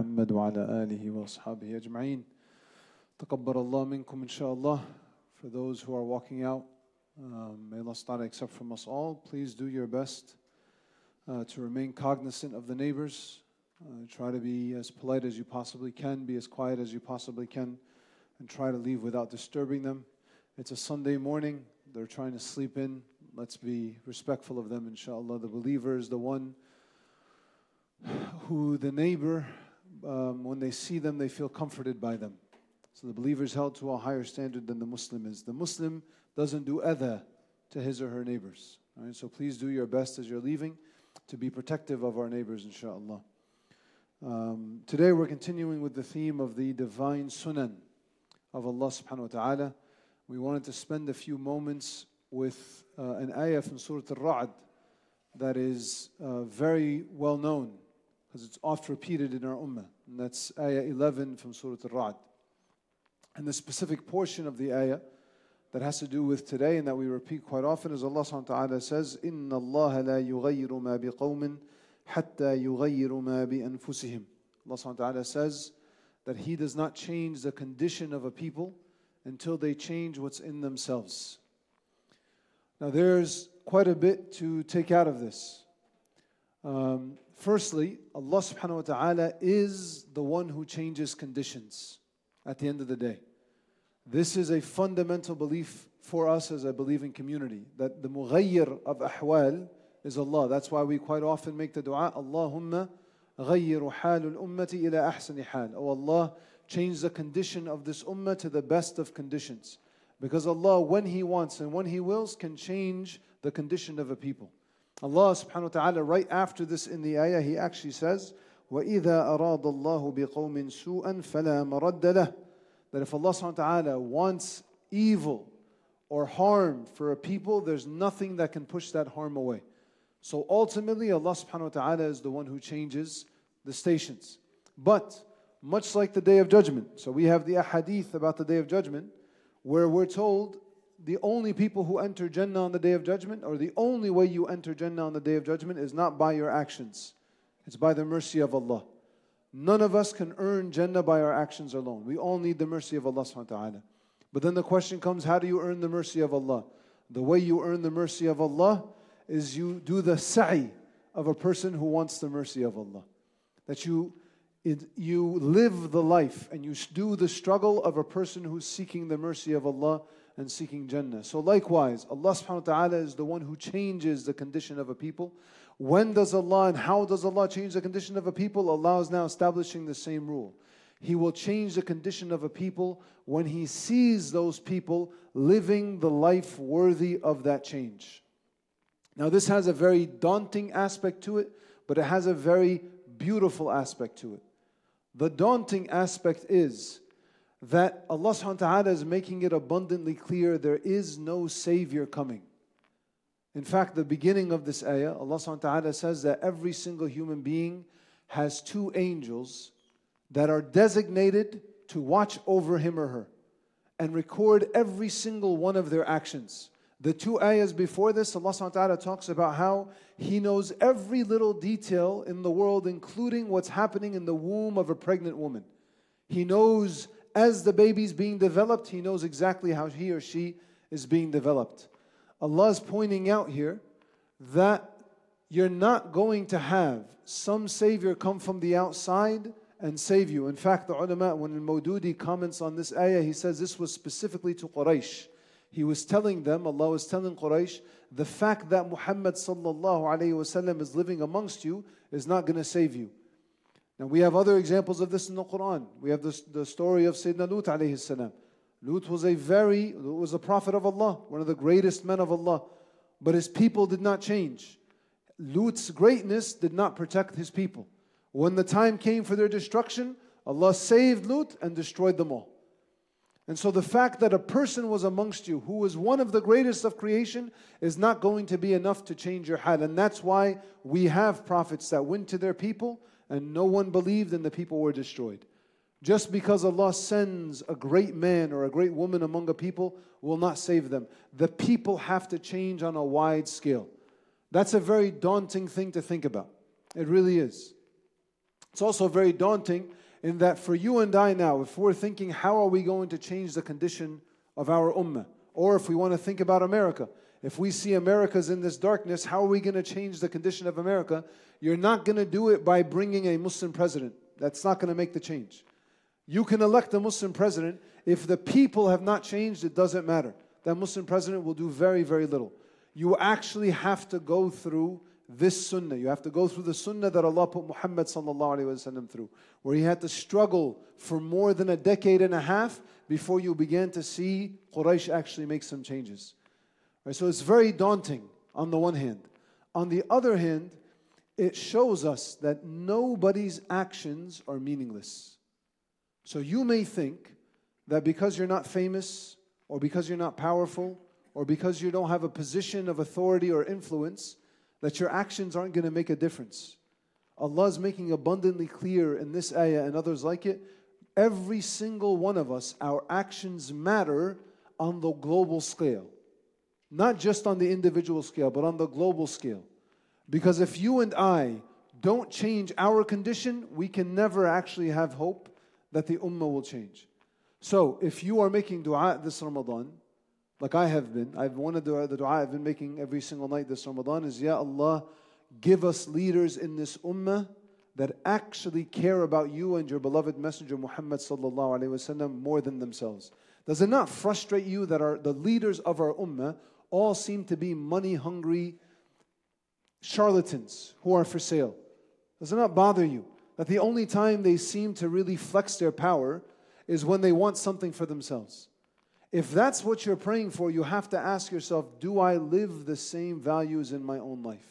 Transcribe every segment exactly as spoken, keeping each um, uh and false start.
محمد وعلى آله وأصحابه أجمعين. تقبل الله منكم inshallah. For those who are walking out, um, may Allah ta'ala accept from us all. Please do your best uh, to remain cognizant of the neighbors. Uh, try to be as polite as you possibly can, be as quiet as you possibly can, and try to leave without disturbing them. It's a Sunday morning, they're trying to sleep in. Let's be respectful of them, inshallah. The believer is the one who the neighbor, um, when they see them, they feel comforted by them. So the believer is held to a higher standard than the Muslim is. The Muslim doesn't do adha to his or her neighbors. All right? So please do your best as you're leaving to be protective of our neighbors, inshallah. Um, today we're continuing with the theme of the divine sunan of Allah subhanahu wa ta'ala. We wanted to spend a few moments with uh, an ayah from Surah Al-Ra'd that is uh, very well known because it's oft repeated in our ummah. And that's ayah eleven from Surah Al-Ra'd. And the specific portion of the ayah that has to do with today and that we repeat quite often is Allah subhanahu wa ta'ala says, إِنَّ اللَّهَ لَا يُغَيِّرُ مَا بِقَوْمٍ حَتَّى يُغَيِّرُ مَا بِأَنفُسِهِمْ. Allah subhanahu wa ta'ala says that He does not change the condition of a people until they change what's in themselves. Now there's quite a bit to take out of this. Um, firstly, Allah subhanahu wa ta'ala is the one who changes conditions at the end of the day. This is a fundamental belief for us as a believing community, that the mughayyir of ahwal is Allah. That's why we quite often make the dua, Allahumma ghayyiru halul ummati ila ahsani hal. Oh Allah, change the condition of this ummah to the best of conditions. Because Allah, when He wants and when He wills, can change the condition of a people. Allah subhanahu wa ta'ala, right after this in the ayah, He actually says, وَإِذَا أَرَادَ اللَّهُ بِقَوْمٍ سُوءًا فَلَا مَرَدَّ لَهُ. That if Allah subhanahu wa ta'ala wants evil or harm for a people, there's nothing that can push that harm away. So ultimately, Allah subhanahu wa ta'ala is the one who changes the stations. But, much like the Day of Judgment, so we have the ahadith about the Day of Judgment, where we're told the only people who enter Jannah on the Day of Judgment, or the only way you enter Jannah on the Day of Judgment is not by your actions. It's by the mercy of Allah. None of us can earn Jannah by our actions alone. We all need the mercy of Allah subhanahu wa ta'ala. But then the question comes, how do you earn the mercy of Allah? The way you earn the mercy of Allah is you do the sa'i of a person who wants the mercy of Allah. That you It, you live the life and you do the struggle of a person who's seeking the mercy of Allah and seeking Jannah. So likewise, Allah subhanahu wa ta'ala is the one who changes the condition of a people. When does Allah and how does Allah change the condition of a people? Allah is now establishing the same rule. He will change the condition of a people when He sees those people living the life worthy of that change. Now this has a very daunting aspect to it, but it has a very beautiful aspect to it. The daunting aspect is that Allah subhanahu wa ta'ala is making it abundantly clear there is no Savior coming. In fact, the beginning of this ayah, Allah subhanahu wa ta'ala says that every single human being has two angels that are designated to watch over him or her and record every single one of their actions. The two ayahs before this, Allah subhanahu wa ta'ala talks about how He knows every little detail in the world, including what's happening in the womb of a pregnant woman. He knows as the baby's being developed, He knows exactly how he or she is being developed. Allah is pointing out here that you're not going to have some savior come from the outside and save you. In fact, the ulama, when Al-Mawdudi comments on this ayah, he says this was specifically to Quraysh. He was telling them, Allah was telling Quraysh, the fact that Muhammad sallallahu alayhi wa sallam is living amongst you is not going to save you. Now we have other examples of this in the Quran. We have this, the story of Sayyidina Lut alayhi salam. Lut was a very, was a prophet of Allah, one of the greatest men of Allah. But his people did not change. Lut's greatness did not protect his people. When the time came for their destruction, Allah saved Lut and destroyed them all. And so the fact that a person was amongst you who was one of the greatest of creation is not going to be enough to change your hal. And that's why we have prophets that went to their people and no one believed and the people were destroyed. Just because Allah sends a great man or a great woman among a people will not save them. The people have to change on a wide scale. That's a very daunting thing to think about. It really is. It's also very daunting in that for you and I now, if we're thinking how are we going to change the condition of our ummah, or if we want to think about America, if we see America's in this darkness, how are we going to change the condition of America? You're not going to do it by bringing a Muslim president. That's not going to make the change. You can elect a Muslim president. If the people have not changed, it doesn't matter. That Muslim president will do very, very little. You actually have to go through this sunnah. You have to go through the sunnah that Allah put Muhammad sallallahu alaihi wasallam through, where he had to struggle for more than a decade and a half before you began to see Quraysh actually make some changes. Right, so it's very daunting on the one hand. On the other hand, it shows us that nobody's actions are meaningless. So you may think that because you're not famous, or because you're not powerful, or because you don't have a position of authority or influence, that your actions aren't going to make a difference. Allah is making abundantly clear in this ayah and others like it, every single one of us, our actions matter on the global scale. Not just on the individual scale, but on the global scale. Because if you and I don't change our condition, we can never actually have hope that the ummah will change. So if you are making dua this Ramadan, like I have been, I've one of the, the dua I've been making every single night this Ramadan is, Ya Allah, give us leaders in this ummah that actually care about you and your beloved Messenger Muhammad sallallahu alaihi wasallam more than themselves. Does it not frustrate you that our, the leaders of our ummah all seem to be money-hungry charlatans who are for sale? Does it not bother you that the only time they seem to really flex their power is when they want something for themselves? If that's what you're praying for, you have to ask yourself, do I live the same values in my own life?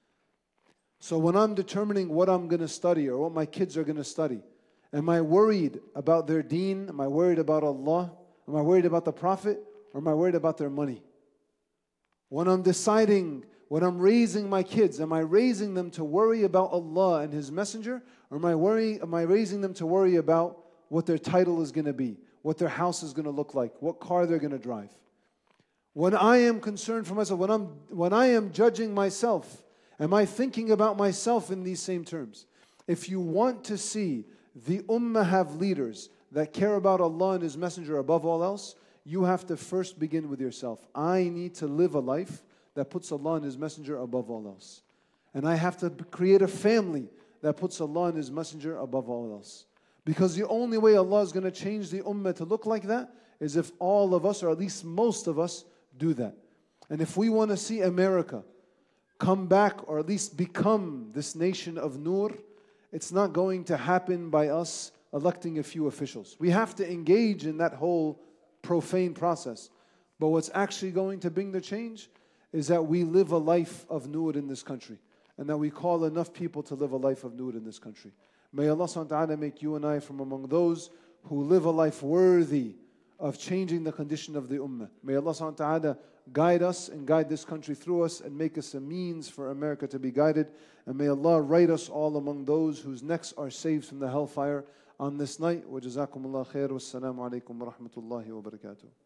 So when I'm determining what I'm going to study or what my kids are going to study, am I worried about their deen? Am I worried about Allah? Am I worried about the Prophet? Or am I worried about their money? When I'm deciding, when I'm raising my kids, am I raising them to worry about Allah and His Messenger? Or am I, worry, am I raising them to worry about what their title is going to be, what their house is going to look like, what car they're going to drive? When I am concerned for myself, when, I'm, when I am judging myself, am I thinking about myself in these same terms? If you want to see the ummah have leaders that care about Allah and His Messenger above all else, you have to first begin with yourself. I need to live a life that puts Allah and His Messenger above all else. And I have to create a family that puts Allah and His Messenger above all else. Because the only way Allah is going to change the ummah to look like that is if all of us, or at least most of us, do that. And if we want to see America come back, or at least become this nation of nur, it's not going to happen by us electing a few officials. We have to engage in that whole profane process. But what's actually going to bring the change is that we live a life of nur in this country, and that we call enough people to live a life of nur in this country. May Allah subhanahu wa ta'ala make you and I from among those who live a life worthy of changing the condition of the ummah. May Allah subhanahu wa ta'ala guide us and guide this country through us and make us a means for America to be guided. And may Allah write us all among those whose necks are saved from the hellfire on this night. Wa jazakumullah khair. Wassalamu alaikum wa rahmatullahi wa barakatuh.